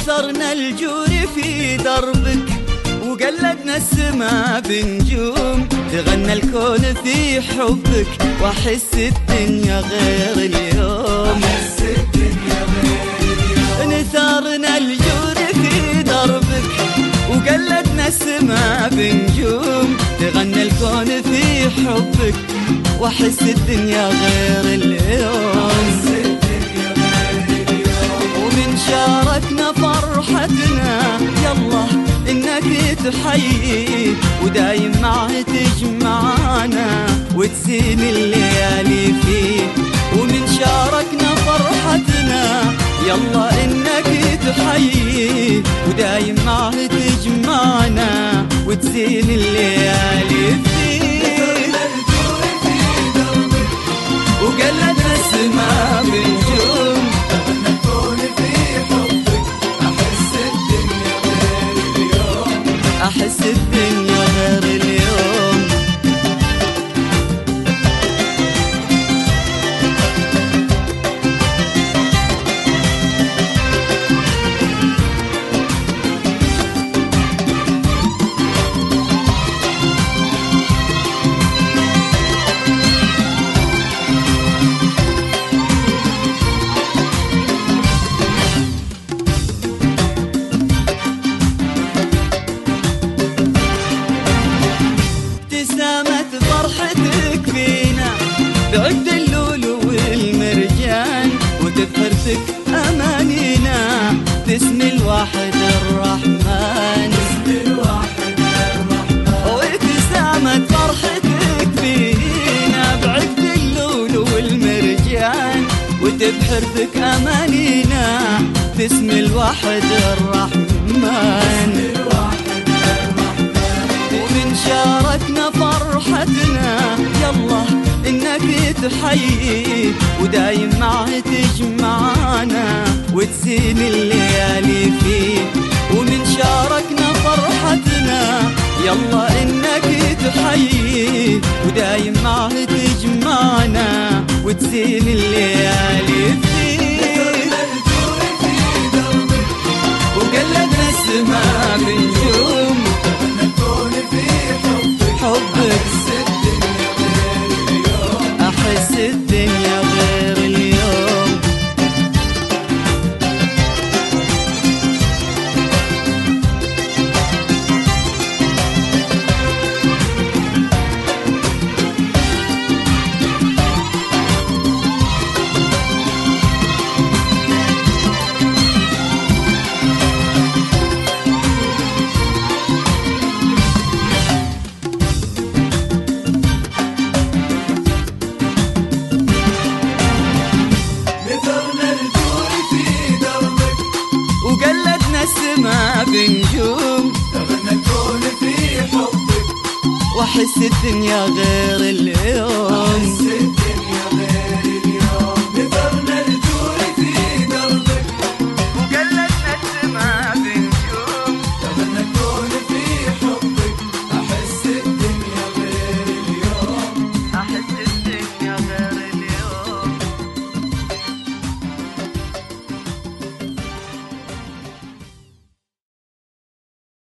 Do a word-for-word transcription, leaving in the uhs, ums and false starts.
نثرنا الجور في دربك وقلدنا السما بنجوم، تغنى الكون في حبك واحس الدنيا غير اليوم. أحس الدنيا غير اليوم. نثرنا الجور في دربك وقلدنا السما بنجوم، تغنى الكون في حبك واحس الدنيا غير اليوم. أحس الدنيا غير اليوم. ومن شاركنا فرحتنا يلا انك تحيي، ودايم معه تجمعنا وتزين الليالي فيه. ومن شاركنا فرحتنا يلا انك تحيي، ودايم معه تجمعنا وتزين الليالي فيه. وقلدنا السما بنجوم، تغنى الكون في حبك أحس الدنيا غير اليوم. احس الدنيا غير اليوم. ابتسامة فرحتك فينا بعد اللولو والمرجان، وتبحرتك أمانينا باسم الواحد الرحمن. باسم الواحد الرحمن. وابتسامة فرحتك فينا بعد اللولو والمرجان، وتبحرتك أمانينا باسم الواحد الرحمن. ومن شاركنا فرحتنا يلا انك تحيي، ودايم معه تجمعنا وتزين الليالي فيه. ومن شاركنا فرحتنا يلا انك تحيي، ودايم معه تجمعنا وتزين الليالي فيه. وقلدنا السما بنجوم، حبك أحس الدنيا غير اليوم. وقلدنا السما بنجوم، تغنى الكون في حبك واحس الدنيا غير اليوم.